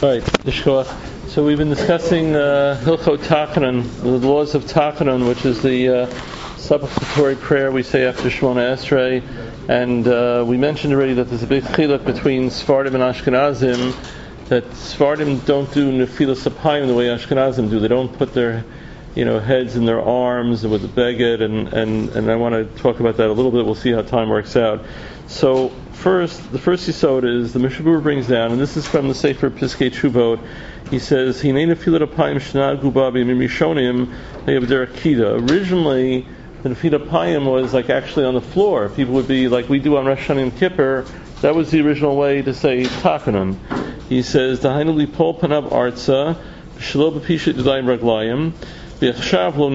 Right, Yeshua. So we've been discussing Hilchot Tachanun, the laws of Tachanun, which is the supplicatory prayer we say after Shemona Esrei, and we mentioned already that there's a big chiluk between Sfardim and Ashkenazim, that Sfardim don't do Nefilas Apayim the way Ashkenazim do. They don't put their heads in their arms with the beged, and I want to talk about that a little bit. We'll see how time works out. So the first yisod is the Mishnah Berurah brings down, and this is from the Sefer Piskei Teshuvot. He says, "Hinei nefilat apayim shnag gubabi mimishonim hayavder akida." Originally, the nefilat apayim was like actually on the floor. People would be like we do on Rosh Hashanah and Kippur. That was the original way to say Tachanun. He says, "Dahainu lipol panav arza shelo b'pishet yadayim raglayim." Now the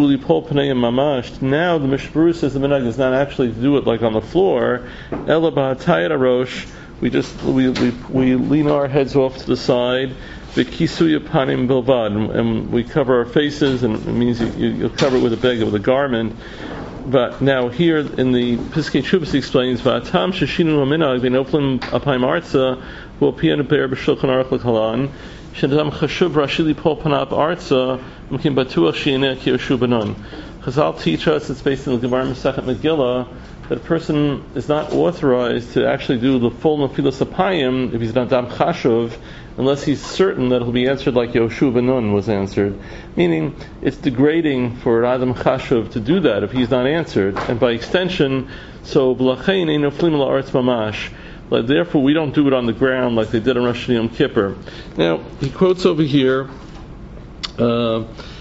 Mishnah Berurah says the minhag is not actually to do it like on the floor. Ela b'hatayat harosh. We lean our heads off to the side. V'kisuya panim bilvad, and we cover our faces, and it means you'll cover it with a beg, with a garment. But now here in the Piskei Teshuvos he explains, "V'atam sheshinu haminhag v'noflim apayim arza v'opian be'er b'shulchan aruch l'kalan." Chazal teach us, it's based on the Gemara Masechet Megillah, that a person is not authorized to actually do the full Nefilas Apayim if he's not Adam Chashuv, unless he's certain that he'll be answered like Yoshu ben Nun was answered. Meaning, it's degrading for Adam Chashuv to do that if he's not answered, and by extension, so B'lachein ein noflim la'aretz mamash. Therefore, we don't do it on the ground like they did on Rosh Hashanah Yom Kippur. Now, he quotes over here so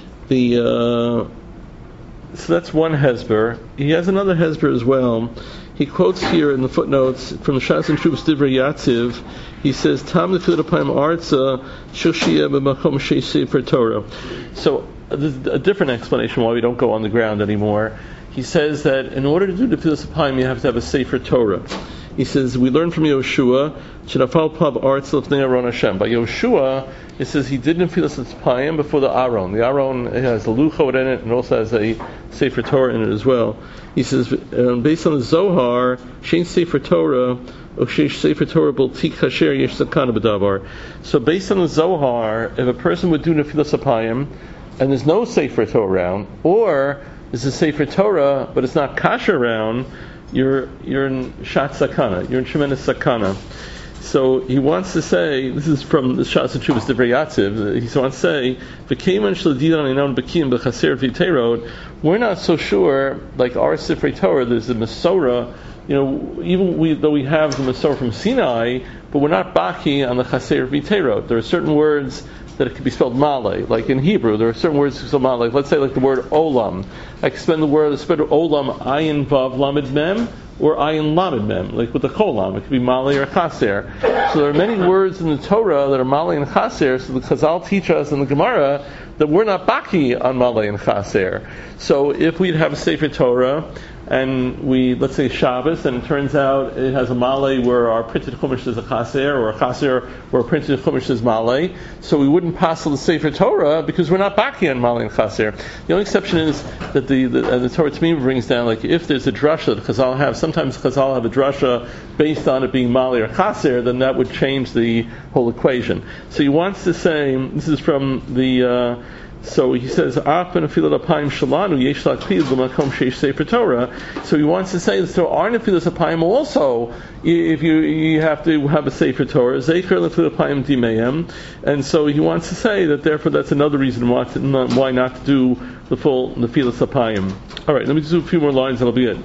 that's one hezber. He has another hezber as well. He quotes here in the footnotes from the Shas and Shuvas Divrei Yatziv. He says, "Tam nefilat apayim arza shoshiyah b'makom shei sefer Torah." So there's a different explanation why we don't go on the ground anymore. He says that in order to do nefilas apayim, you have to have a sefer Torah. He says, we learn from Yoshua, Shenafal Pav Artz Lefnei Aron Hashem. By Yoshua, it says he did Nefilas Apayim before the Aron. The Aron has a luchot in it and also has a Sefer Torah in it as well. He says, based on the Zohar, Shein Sefer Torah, Shein Sefer Torah B'Tik Hasher Yesh Sakana B'Davar. So based on the Zohar, if a person would do Nefilas Apayim, and there's no Sefer Torah around, or there's a Sefer Torah, but it's not kasher around, you're in shat sakana, you're in tremendous sakana. So he wants to say, this is from the Shas and Shuvas Divrei Yatziv, he wants to say, we're not so sure, like our Sifrei Torah, there's the Masorah, even though we have the Masorah from Sinai, but we're not baki on the Chaser V'Teirot. There are certain words that it could be spelled Malay. Like in Hebrew, there are certain words that spelled Malay. Like, let's say like the word Olam. I can spell the word Olam, Ayin Vav Lamed Mem, or Ayin Lamed Mem, like with the Cholam. It could be Malay or Chaser. So there are many words in the Torah that are Malay and Chaser, so the Chazal teach us in the Gemara that we're not baki on Malay and Chaser. So if we'd have a Sefer Torah, and let's say Shabbos, and it turns out it has a Malay where our printed Chumash is a Chaser, or a Chaser where our printed Chumash is Malay, so we wouldn't pass the Sefer Torah because we're not baki on Malay and Chaser. The only exception is that the Torah Tamim brings down, like if there's a drasha that Chazal have, sometimes Chazal have a drasha based on it being Malay or Chaser, then that would change the whole equation. So he wants to say, this is from the so he says, So he wants to say that there are nefilas apayim also if you have to have a sefer Torah. And so he wants to say that therefore that's another reason why not to do the full nefilas apayim. All right, let me just do a few more lines and I'll be it.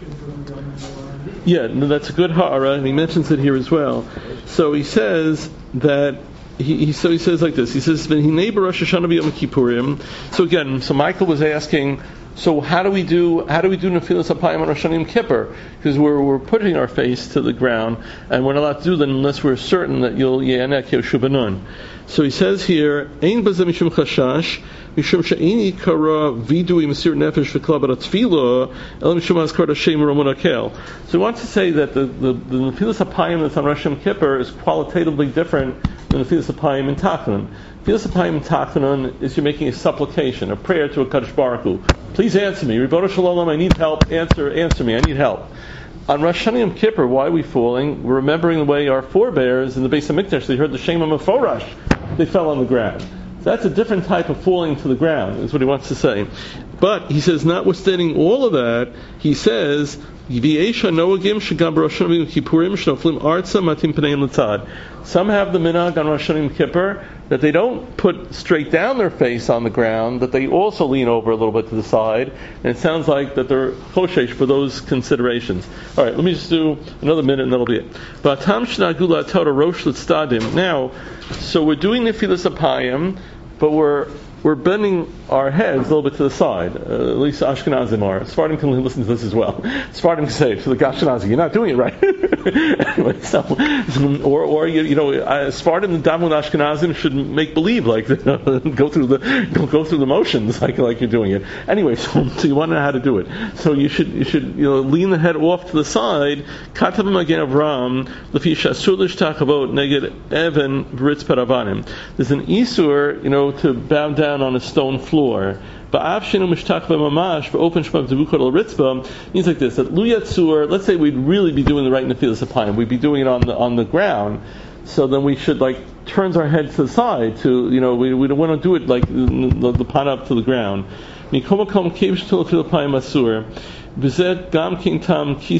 Yeah, no, that's a good ha'ara, and he mentions it here as well. So he says that. He says like this. He says, Rosh Hashanah b'Yom Kippurim. So again, Michael was asking, so how do we do Nefilas Apayim on Rosh Hashanah Yom Kippur? Because we're putting our face to the ground, and we're not allowed to do that unless we're certain that you'll Ye'anek Yoshu ben Nun. So he says here, Ein bazeh mishum chashash, mishum she'eini kara vidui mesir nefesh v'kla b'ratfila, el mishum hazkar Hashem Ramon Akel. So he wants to say that the Nefilas Apayim that's on Rosh Hashanah Yom Kippur is qualitatively different than the Nefilas Apayim in Tachanun. Nefilas Apayim in Tachanun is you're making a supplication, a prayer to a Kadosh Baruch Hu. Please answer me. Ribono Shel Olam, I need help. Answer me. I need help. on Rosh Hashanah Yom Kippur, why are we falling? We're remembering the way our forebears in the Beis HaMikdash, they heard the Shema Meforash, they fell on the ground. So that's a different type of falling to the ground, is what he wants to say. But he says, notwithstanding all of that, he says, some have the minhag on Rosh Hashanah Yom Kippur that they don't put straight down their face on the ground, that they also lean over a little bit to the side, and it sounds like that they're choshesh for those considerations. All right, let me just do another minute and that'll be it. Now, so we're doing Nefilas Apayim, but we're bending our heads a little bit to the side. At least Ashkenazim are. Sephardim can listen to this as well. Sephardim can say to the Ashkenazi, you're not doing it right. Anyway, so, or Sephardim and Damun Ashkenazim should make believe like go through the motions like you're doing it. Anyway, so you want to know how to do it. So you should lean the head off to the side. Katav Magen Avram lefi shasur l'shtachavot neged even v'ritz paravanim. There's an isur, to bow down on a stone floor. Means like this, that Lu Yatzur, let's say we'd really be doing the right Nefilas Apayim, we'd be doing it on the ground, so then we should turn our head to the side to, we don't want to do it like the pan up to the ground. There's more explained on this.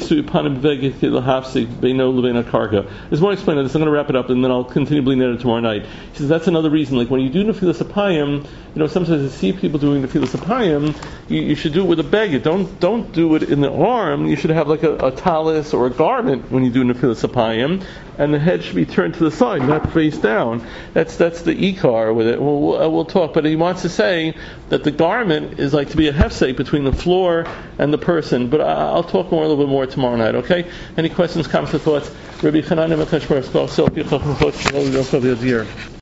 I'm going to wrap it up and then I'll continue bleeding at it tomorrow night. He says that's another reason. Like when you do Nefilas Apayim, sometimes I see people doing Nefilas Apayim, you should do it with a beged. Don't do it in the arm. You should have like a talis or a garment when you do Nefilas Apayim, and the head should be turned to the side, not face down. That's the ikar with it. We'll talk, but he wants to say that the garment is like to be a hefsek between the floor and the person. But I'll talk a little bit more tomorrow night, okay? Any questions, comments, or thoughts? Rabbi Chanan